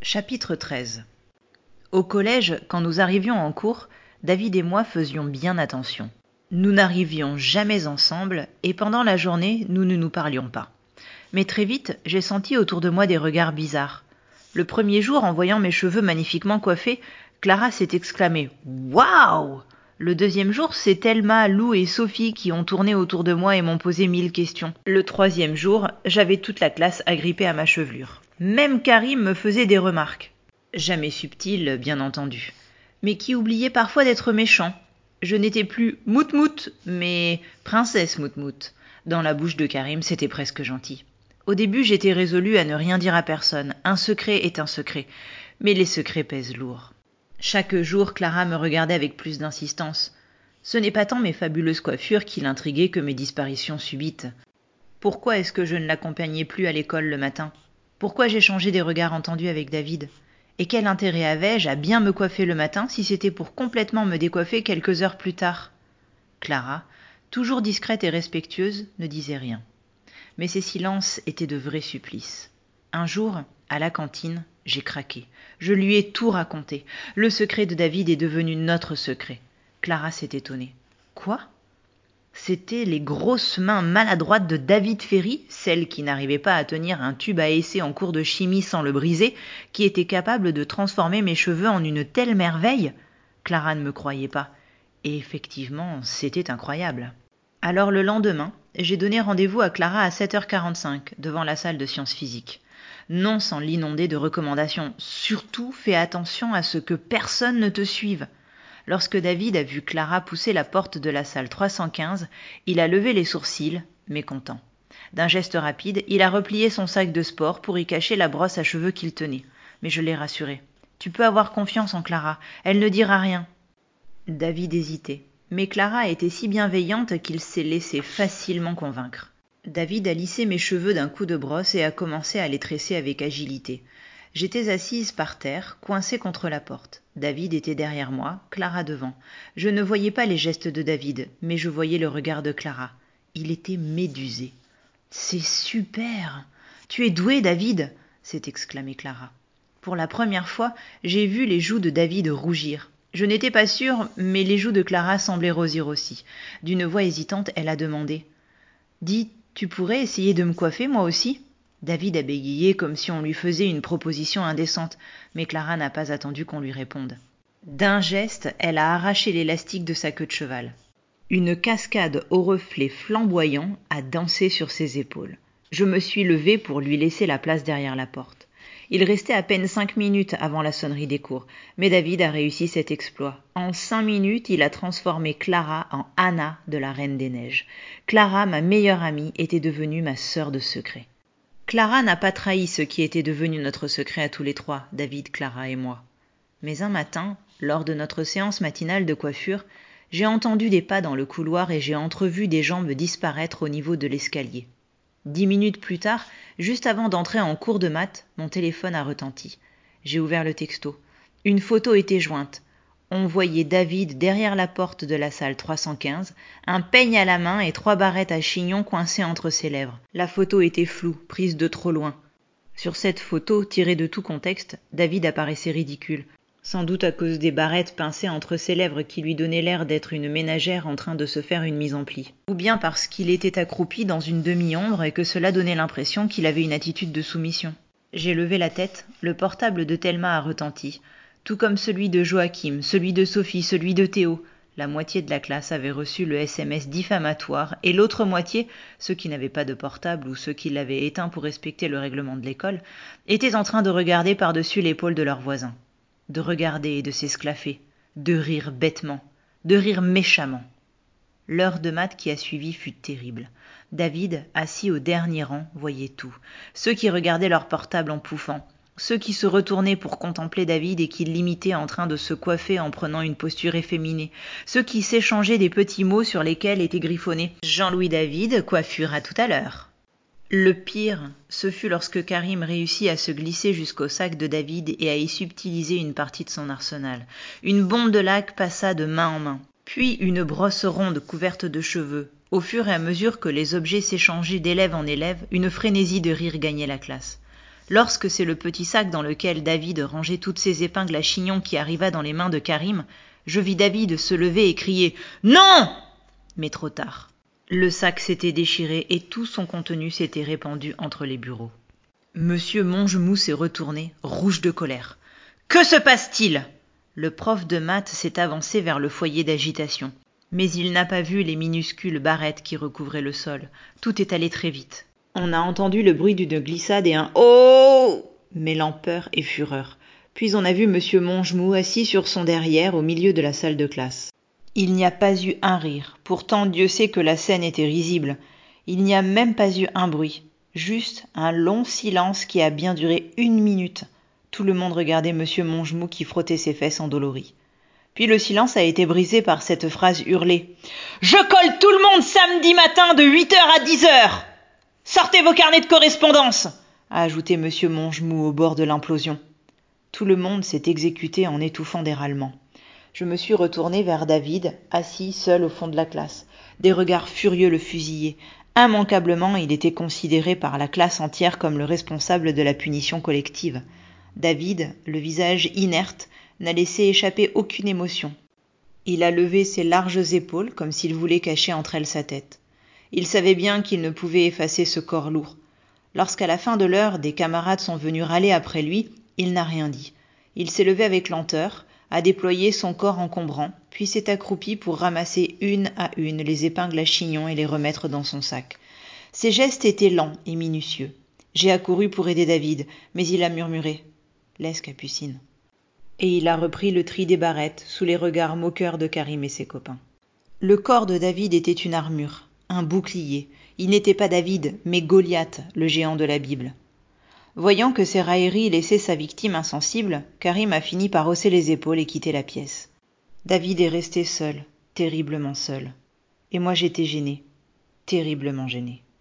Chapitre 13. Au collège, quand nous arrivions en cours, David et moi faisions bien attention. Nous n'arrivions jamais ensemble et pendant la journée, nous ne nous parlions pas. Mais très vite, j'ai senti autour de moi des regards bizarres. Le premier jour, en voyant mes cheveux magnifiquement coiffés, Clara s'est exclamée « Waouh !» Le deuxième jour, c'est Thelma, Lou et Sophie qui ont tourné autour de moi et m'ont posé 1000 questions. Le troisième jour, j'avais toute la classe agrippée à ma chevelure. Même Karim me faisait des remarques. Jamais subtiles, bien entendu, mais qui oubliaient parfois d'être méchants. Je n'étais plus Moutmout, mais princesse Moutmout. Dans la bouche de Karim, c'était presque gentil. Au début, j'étais résolue à ne rien dire à personne. Un secret est un secret, mais les secrets pèsent lourd. Chaque jour, Clara me regardait avec plus d'insistance. Ce n'est pas tant mes fabuleuses coiffures qui l'intriguaient que mes disparitions subites. Pourquoi est-ce que je ne l'accompagnais plus à l'école le matin ? Pourquoi j'échangeais des regards entendus avec David ? Et quel intérêt avais-je à bien me coiffer le matin si c'était pour complètement me décoiffer quelques heures plus tard ? Clara, toujours discrète et respectueuse, ne disait rien. Mais ses silences étaient de vrais supplices. Un jour, à la cantine, j'ai craqué. Je lui ai tout raconté. Le secret de David est devenu notre secret. Clara s'est étonnée. Quoi ? C'étaient les grosses mains maladroites de David Ferry, celle qui n'arrivait pas à tenir un tube à essai en cours de chimie sans le briser, qui étaient capables de transformer mes cheveux en une telle merveille ? Clara ne me croyait pas. Et effectivement, c'était incroyable. Alors le lendemain, j'ai donné rendez-vous à Clara à 7h45 devant la salle de sciences physiques. Non sans l'inonder de recommandations. Surtout, fais attention à ce que personne ne te suive. Lorsque David a vu Clara pousser la porte de la salle 315, il a levé les sourcils, mécontent. D'un geste rapide, il a replié son sac de sport pour y cacher la brosse à cheveux qu'il tenait. Mais je l'ai rassuré. « Tu peux avoir confiance en Clara, elle ne dira rien. » David hésitait. Mais Clara était si bienveillante qu'il s'est laissé facilement convaincre. David a lissé mes cheveux d'un coup de brosse et a commencé à les tresser avec agilité. J'étais assise par terre, coincée contre la porte. David était derrière moi, Clara devant. Je ne voyais pas les gestes de David, mais je voyais le regard de Clara. Il était médusé. « C'est super ! Tu es doué, David !» s'est exclamée Clara. Pour la première fois, j'ai vu les joues de David rougir. Je n'étais pas sûre, mais les joues de Clara semblaient rosir aussi. D'une voix hésitante, elle a demandé « Dis, tu pourrais essayer de me coiffer, moi aussi ?» David a bégayé comme si on lui faisait une proposition indécente, mais Clara n'a pas attendu qu'on lui réponde. D'un geste, elle a arraché l'élastique de sa queue de cheval. Une cascade aux reflets flamboyants a dansé sur ses épaules. Je me suis levée pour lui laisser la place derrière la porte. Il restait à peine 5 minutes avant la sonnerie des cours, mais David a réussi cet exploit. En 5 minutes, il a transformé Clara en Anna de la Reine des Neiges. Clara, ma meilleure amie, était devenue ma sœur de secret. Clara n'a pas trahi ce qui était devenu notre secret à tous les trois, David, Clara et moi. Mais un matin, lors de notre séance matinale de coiffure, j'ai entendu des pas dans le couloir et j'ai entrevu des jambes disparaître au niveau de l'escalier. 10 minutes plus tard, juste avant d'entrer en cours de maths, mon téléphone a retenti. J'ai ouvert le texto. Une photo était jointe. On voyait David derrière la porte de la salle 315, un peigne à la main et 3 barrettes à chignon coincées entre ses lèvres. La photo était floue, prise de trop loin. Sur cette photo, tirée de tout contexte, David apparaissait ridicule. Sans doute à cause des barrettes pincées entre ses lèvres qui lui donnaient l'air d'être une ménagère en train de se faire une mise en pli. Ou bien parce qu'il était accroupi dans une demi-ombre et que cela donnait l'impression qu'il avait une attitude de soumission. J'ai levé la tête, le portable de Thelma a retenti. Tout comme celui de Joachim, celui de Sophie, celui de Théo. La moitié de la classe avait reçu le SMS diffamatoire et l'autre moitié, ceux qui n'avaient pas de portable ou ceux qui l'avaient éteint pour respecter le règlement de l'école, étaient en train de regarder par-dessus l'épaule de leurs voisins. De regarder et de s'esclaffer, de rire bêtement, de rire méchamment. L'heure de maths qui a suivi fut terrible. David, assis au dernier rang, voyait tout. Ceux qui regardaient leur portable en pouffant, ceux qui se retournaient pour contempler David et qui l'imitaient en train de se coiffer en prenant une posture efféminée, ceux qui s'échangeaient des petits mots sur lesquels était griffonné « Jean-Louis David, coiffure à tout à l'heure ». Le pire, ce fut lorsque Karim réussit à se glisser jusqu'au sac de David et à y subtiliser une partie de son arsenal. Une bombe de lac passa de main en main, puis une brosse ronde couverte de cheveux. Au fur et à mesure que les objets s'échangeaient d'élève en élève, une frénésie de rire gagnait la classe. Lorsque c'est le petit sac dans lequel David rangeait toutes ses épingles à chignon qui arriva dans les mains de Karim, je vis David se lever et crier « Non !» Mais trop tard. Le sac s'était déchiré et tout son contenu s'était répandu entre les bureaux. Monsieur Mongemou s'est retourné, rouge de colère. « Que se passe-t-il » Le prof de maths s'est avancé vers le foyer d'agitation. Mais il n'a pas vu les minuscules barrettes qui recouvraient le sol. Tout est allé très vite. On a entendu le bruit d'une glissade et un « Oh !» mêlant peur et fureur. Puis on a vu Monsieur Mongemou assis sur son derrière au milieu de la salle de classe. Il n'y a pas eu un rire. Pourtant, Dieu sait que la scène était risible. Il n'y a même pas eu un bruit. Juste un long silence qui a bien duré 1 minute. Tout le monde regardait Monsieur Mongemou qui frottait ses fesses endolories. Puis le silence a été brisé par cette phrase hurlée. « Je colle tout le monde samedi matin de 8h à 10h ! Sortez vos carnets de correspondance !» a ajouté Monsieur Mongemou au bord de l'implosion. Tout le monde s'est exécuté en étouffant des râlements. Je me suis retournée vers David, assis seul au fond de la classe. Des regards furieux le fusillaient. Immanquablement, il était considéré par la classe entière comme le responsable de la punition collective. David, le visage inerte, n'a laissé échapper aucune émotion. Il a levé ses larges épaules comme s'il voulait cacher entre elles sa tête. Il savait bien qu'il ne pouvait effacer ce corps lourd. Lorsqu'à la fin de l'heure, des camarades sont venus râler après lui, il n'a rien dit. Il s'est levé avec lenteur, a déployé son corps encombrant, puis s'est accroupi pour ramasser une à une les épingles à chignon et les remettre dans son sac. Ses gestes étaient lents et minutieux. J'ai accouru pour aider David, mais il a murmuré « Laisse Capucine ». Et il a repris le tri des barrettes sous les regards moqueurs de Karim et ses copains. Le corps de David était une armure, un bouclier. Il n'était pas David, mais Goliath, le géant de la Bible. Voyant que ses railleries laissaient sa victime insensible, Karim a fini par hausser les épaules et quitter la pièce. David est resté seul, terriblement seul. Et moi j'étais gênée, terriblement gênée.